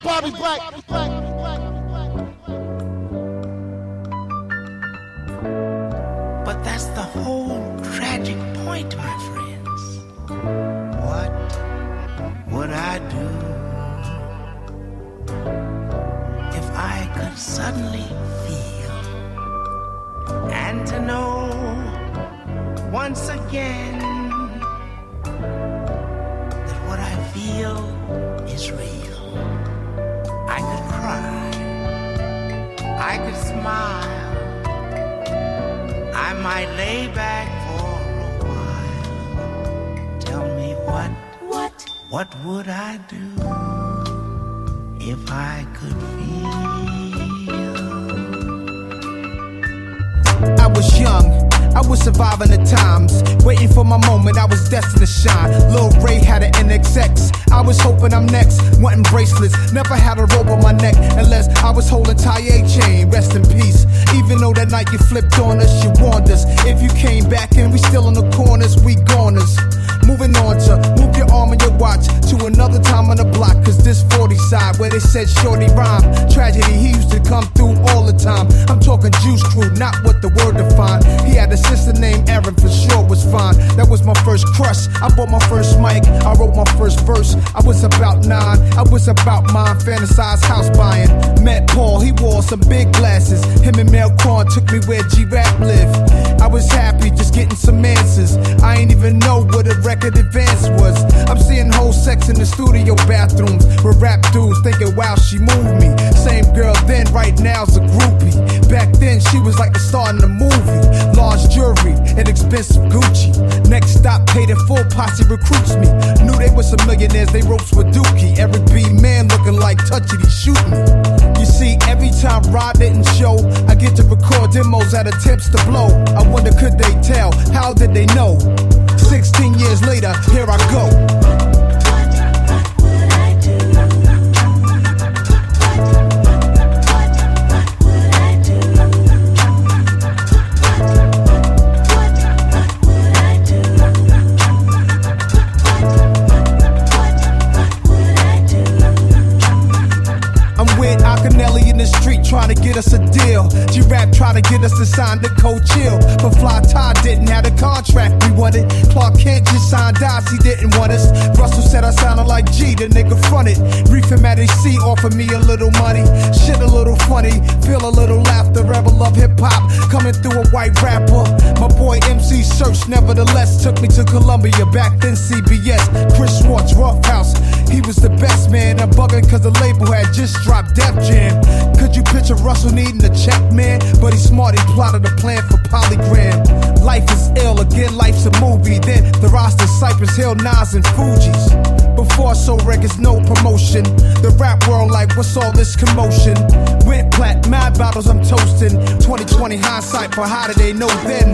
Bobby Black. But that's the whole tragic point, my friends. What would I do if I could suddenly feel and to know once again that what I feel is real? I could cry, I could smile, I might lay back for a while. Tell me what would I do if I could feel? I was young, I was surviving the times, waiting for my moment, I was destined to shine. Lil Ray had an NXX, I was hoping I'm next, wanting bracelets, never had a rope on my neck, unless I was holding Taye chain, rest in peace. Even though that night you flipped on us, you warned us, if you came back and we still in the corners, we goners. Moving on to move your arm and your watch to another time on the block, cause this 40 side where they said shorty rhyme. Tragedy, he used to come through all the time. I'm talking Juice Crew, not what the word defined. He had a sister named Erin, for sure was fine. That was my first crush, I bought my first mic, I wrote my first verse. I was about 9, I was about mine, fantasized house buying. Met Paul, he wore some big glasses. Him and Mel Korn took me where G-Rap lived. I was happy just getting some answers. I ain't even know what a record advance was. I'm seeing whole sex in the studio bathrooms with rap dudes thinking, wow, she moved me. Same girl then, right now's a groupie. Back then, she was like the star in the movie. Large jewelry and expensive Gucci. Next stop, paid in full, posse recruits me. Knew they were some millionaires, they ropes with Dookie. Every B-man looking like Touchy, he shoot me. You see, every time Rod didn't show, I get to record demos at attempts to blow. I wonder, could they tell? How did they know? 16 years later, here I go. Trying to get us a deal. G-Rap trying to get us to sign the Cold Chill, but Fly Ty didn't have the contract we wanted. Clark Kent just signed Dice, he didn't want us. Russell said I sounded like G, the nigga fronted. Reef and Matty C offered me a little money. Shit a little funny, feel a little laughter. Rebel love hip-hop, coming through a white rapper. My boy MC Search nevertheless took me to Columbia, back then CBS. Chris Schwartz, Rough House, he was the best man. I'm bugging cause the label had just dropped Def Jam. Could you picture Russell needing a check, man? But he's smart, he plotted a plan for Polygram. Life is ill, again life's a movie. Then the roster, Cypress Hill, Nas and Fugees. Before so records, no promotion. The rap world like, what's all this commotion? Went plat, mad battles I'm toasting. 2020 hindsight, but how did they know then?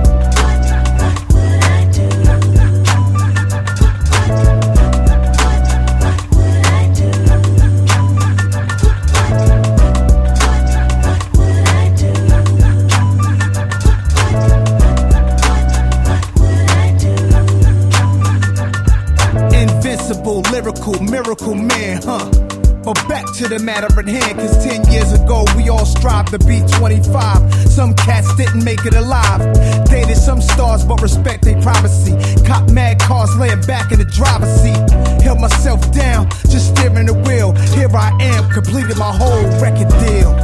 Lyrical miracle man, huh? But back to the matter at hand, cause 10 years ago we all strived to be 25. Some cats didn't make it alive. Dated some stars but respect their privacy. Cop mad cars laying back in the driver's seat. Held myself down, just steering the wheel. Here I am, completed my whole record deal.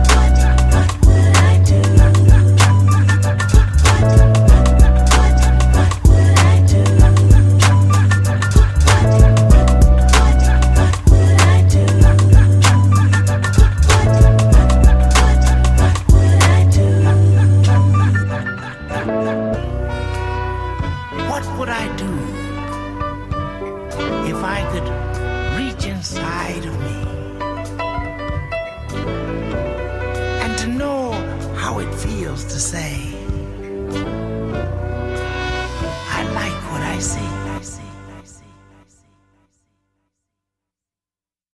What would I do if I could reach inside of me and to know how it feels to say,